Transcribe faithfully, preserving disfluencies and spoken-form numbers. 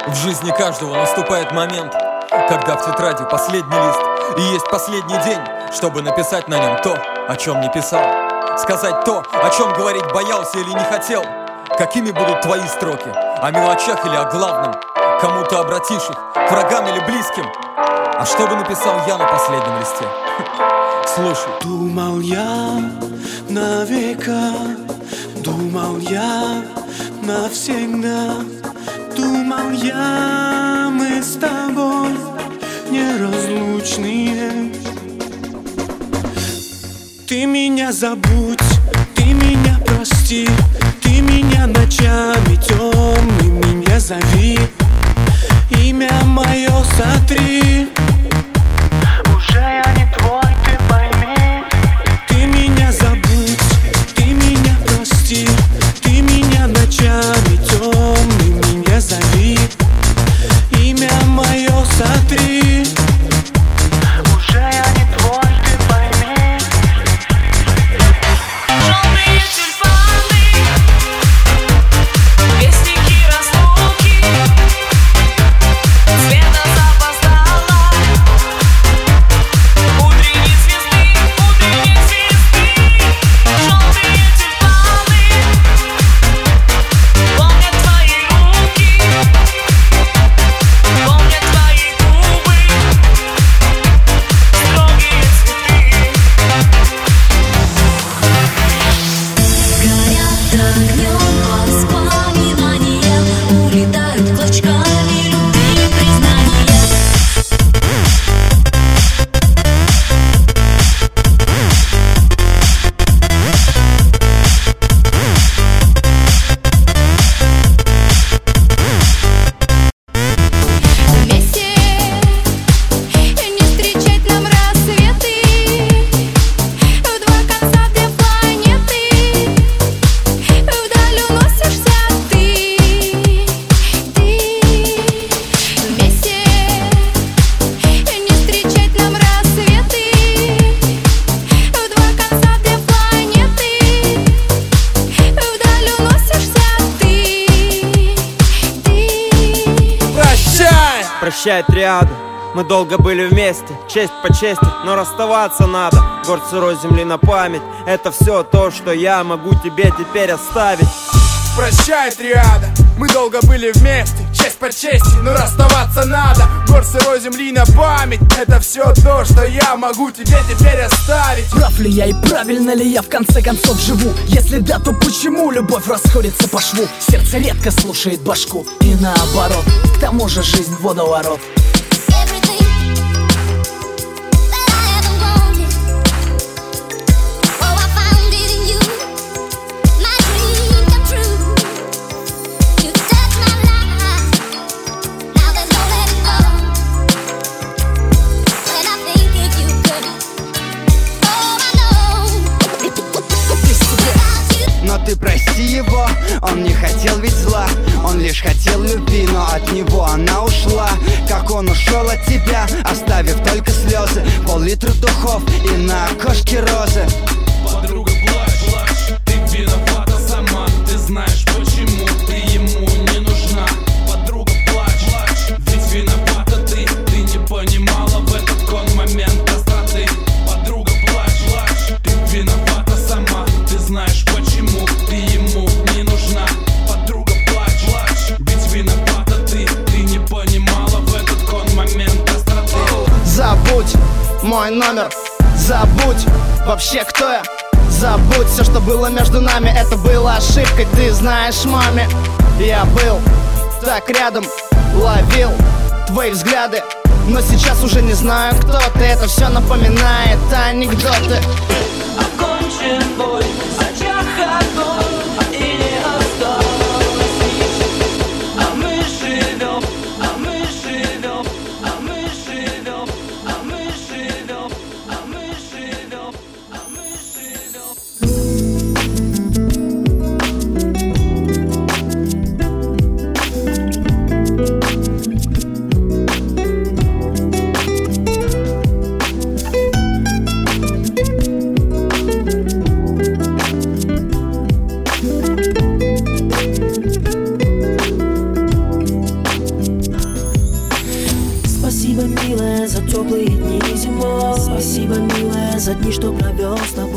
В жизни каждого наступает момент, когда в тетради последний лист, и есть последний день, чтобы написать на нем то, о чем не писал. Сказать то, о чем говорить боялся или не хотел. Какими будут твои строки? О мелочах или о главном? Кому-то обратишь их, к врагам или близким? А что бы написал я на последнем листе? Слушай. Думал я на века, думал я навсегда, думал я, мы с тобой неразлучные. Ты меня забудь, ты меня прости, ты меня ночами темными не зови, имя мое сотри. Уже я не твой, ты пойми. Ты меня забудь, ты меня прости, ты меня ночами темными не зови, имя мое сотри. Уже я не твой, ты пойми. Желтые тюльпаны, вестники разлуки, света запоздала, утренней звезды, утренней звезды. Желтые тюльпаны, помнят твои руки, помнят твои губы, строгие цветы. Горят огнем воспоминания, улетают клочками любви признания. Вместе не встречать нам рассветы, в два конца две планеты, вдаль уносишься ты, ты. Вместе не встречать нам рассветы, в два конца две планеты, вдаль уносишься ты, ты. Прощай! Прощай, триада. Мы долго были вместе, честь по чести, но расставаться надо. Город сырой земли на память, это все то, что я могу тебе теперь оставить. Прощай, триада, мы долго были вместе, честь по чести, но расставаться надо. Гор сырой земли на память, это все то, что я могу тебе теперь оставить. Прав ли я и правильно ли я в конце концов живу? Если да, то почему любовь расходится по шву? Сердце редко слушает башку и наоборот, к тому же жизнь водоворот. Everything that I ever wanted, oh, I found it in you. My dream come true. You touch my life. Now there's no letting go. When I think of you, girl, oh, I know. Without you. Но ты прости его, он не хотел ведь зла. Он лишь хотел любви, но от него она ушла. Как он ушел от тебя, оставив только слезы, пол-литра духов и на окошке розы. Подруга, плачь, плачь, ты виновата сама. Ты знаешь почему, ты ему не нужна. Подруга, плачь, плачь, ведь виновата ты. Ты не понимала в этот кон момент остроты. Подруга, плачь, плачь, ты виновата сама. Ты знаешь почему, ты ему не нужна. Подруга, плачь, плачь, ведь виновата ты. Ты не понимала в этот кон момент остроты. Забудь мой номер, забудь вообще кто я. Забудь все, что было между нами, это было ошибкой. Ты знаешь, маме, я был так рядом, ловил твои взгляды, но сейчас уже не знаю, кто ты. Это все напоминает анекдоты. Окончен бой, зачах огонь, и не осталось ничего. А мы живем, а мы живем, а мы живем, а мы живем, а мы живем, а мы живем. Спасибо, милая, за теплые дни зимой. Спасибо, милая, за дни, что провел с тобой.